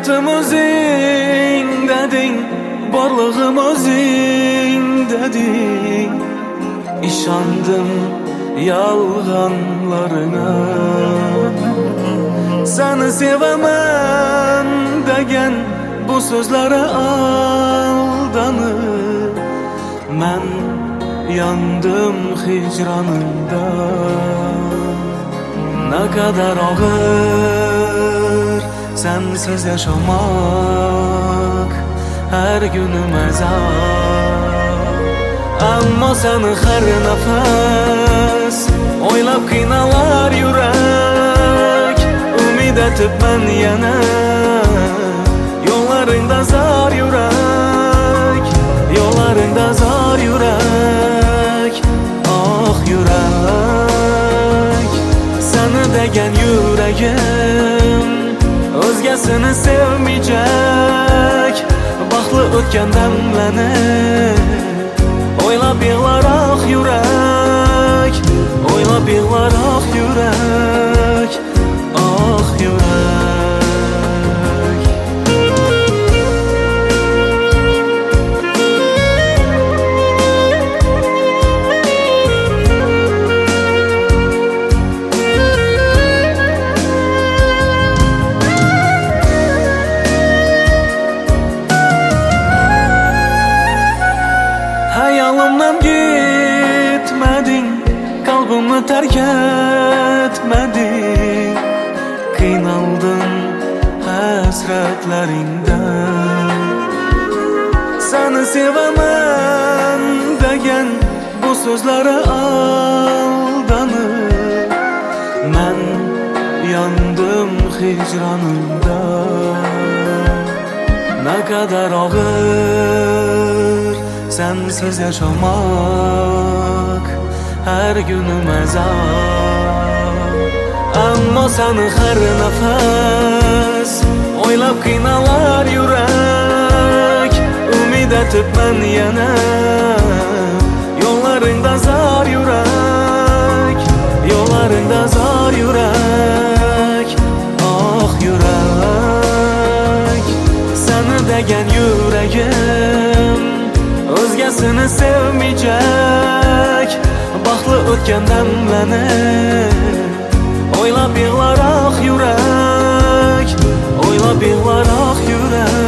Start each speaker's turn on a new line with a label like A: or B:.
A: Hayatım o'zing deding, borlig'im o'zing deding. İşandım yalganlarına. Seni sevaman degan bu so'zlari aldanıp men yandım hicranında. Ne kadar ağır sensiz yaşamak, her günüm azap. Ammo seni her nefes oylab qiynalar yürek. Umid etib men yana yollarında zar yürek, yollarında zar yürek. Ah yürek, seni degan yüreğim o'zgasini sevmeyecek. Baxtli o'tgan damlarni o'ylab yig'lar ah yurek, o'ylab yig'lar ah yurek, ah yurek. Hayolimdan gitmedin, kalbimi terk etmedin. Qiynaldim hasratlaringdan. Seni sevaman degan bu so'zlari aldanıp men yandım hicranında. Ne kadar ağır sensiz yaşamak, her günüm azap. Ammo seni her nefes oylab qiynalar yürek. Umid etib men yana yollarında zar yürek, yollarında zar yürek. Ah yürek, seni degan yüreğim o'zgasini sevmeyecek. Baxtli o'tgan damlarni o'ylab yig'lar ah yurek, o'ylab yig'lar ah yurek.